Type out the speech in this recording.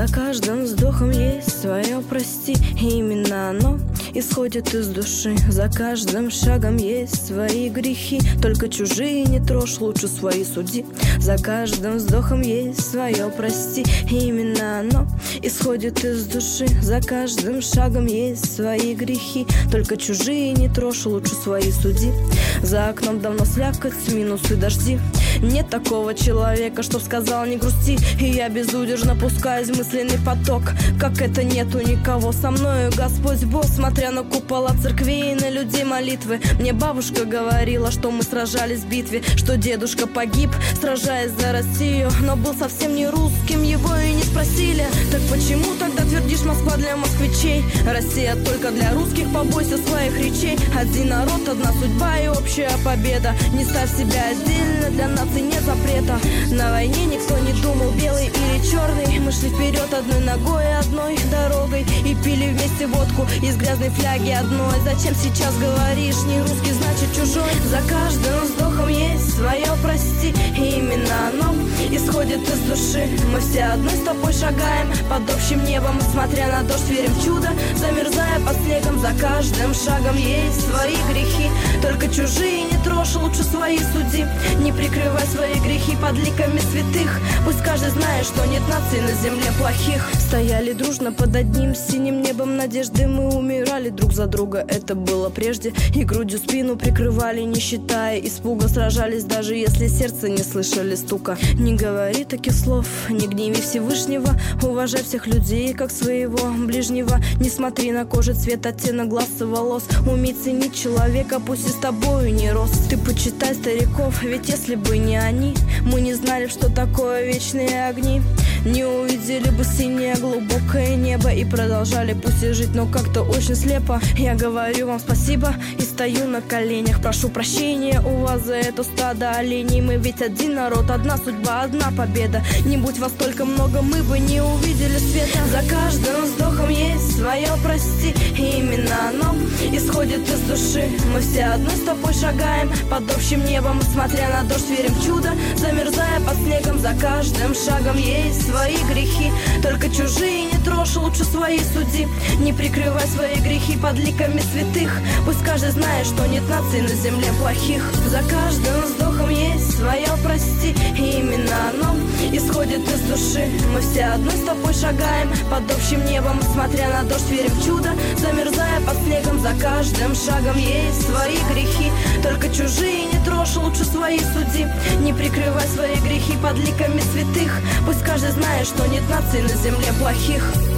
каждым вздохом есть свое прости, и именно оно исходит из души. За каждым шагом есть свои грехи, только чужие не трожь, лучше свои суди. За каждым вздохом есть свое прости, и именно оно исходит из души. За каждым шагом есть свои грехи, только чужие не трожь, лучше свои суди. За окном давно слякоть, минусы, дожди. Нет такого человека, чтоб сказал не грусти, и я безудержно пускаюсь в мысленный поток. Как это нету никого со мною, Господь Бог. Смотря на купола церквей и на людей молитвы. Мне бабушка говорила, что мы сражались в битве, что дедушка погиб, сражаясь за Россию, но был совсем не русским, его и не спросили. Так почему тогда твердишь: Москва для москвичей, Россия только для русских, побойся своих речей. Один народ, одна судьба и общая победа. Не ставь себя отдельно, для нации нет запрета. На войне никто не думал, белый или черный. Мы шли вперед одной ногой, одной дорогой, и пили вместе водку из грязной фляги одной. Зачем сейчас говоришь: не русский, значит чужой? За каждым вздохом есть свое прости, и именно оно исходит из души. Мы все одной стопой шагаем под общим небом, смотря на дождь, верим в чудо, замерзая под снегом. За каждым шагом есть свои грехи, только чужие не трожь, лучше свои суди. Не прикрывай свои грехи под ликами святых, пусть каждый знает, что нет нации на земле плохих. Стояли дружно под одним синим небом надежды, мы умирали друг за друга, это было прежде, и грудью спину прикрывали, не считая испуга. Сражались, даже если сердце не слышали стука. Не говори таких слов, не гневи Всевышнего, уважай всех людей, как своего ближнего. Не смотри на кожу, цвет, оттенок глаз и волос. Умей ценить человека, пусть и с тобою не рос. Ты почитай стариков, ведь если бы не они, мы не знали, что такое вечные огни. Не увидели бы синее глубокое небо и продолжали пусть и жить, но как-то очень слепо. Я говорю вам спасибо и стою на коленях, прошу прощения у вас за это стадо оленей. Мы ведь один народ, одна судьба, одна победа. Не будь вас столько много, мы бы не увидели света. За каждым вздохом есть свое прости, и именно оно исходит из души. Мы все одной стопой шагаем под общим небом, смотря на дождь, верим в чудо, замерзая под снегом. За каждым шагом есть свои грехи, только чужие не трожь, лучше свои суди. Не прикрывай свои грехи под ликами святых, пусть каждый знает, что нет нации на земле плохих. За каждым вздохом есть свое прости, и именно оно исходит из души. Мы все одной стопой шагаем под общим небом, смотря на дождь, верим в чудо, замерзая под снегом. За каждым шагом есть свои грехи, только чужие не трожь, лучше свои суди. Не прикрывай свои грехи под ликами святых, пусть каждый знает, что нет нации на земле плохих.